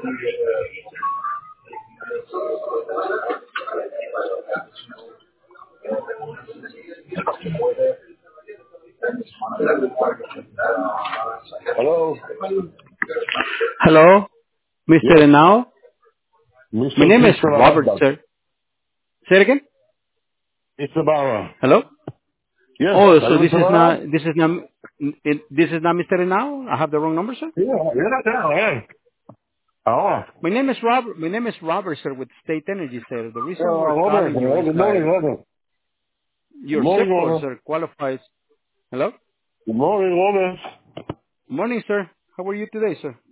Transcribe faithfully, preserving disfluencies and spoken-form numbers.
Hello? Hello, Mister Yes. Henao. My Mister name is Mister Robert, Ibarra. sir. Say it again. It's Ibarra. Hello. Yes. Oh, Are so you this Mister is Ibarra? not this is not it, this is not Mister Henao. I have the wrong number, sir. Yeah, yeah, yeah, yeah. Ahora. My name is Robert. My name is Robert, sir, with State Energy, sir. The Uh, reason we're Robert, calling you hello, is good morning, that Robert. Good your morning, zip code, Robert. sir, qualifies. Hello. Good morning, Robert. Morning, sir. How are you today, sir?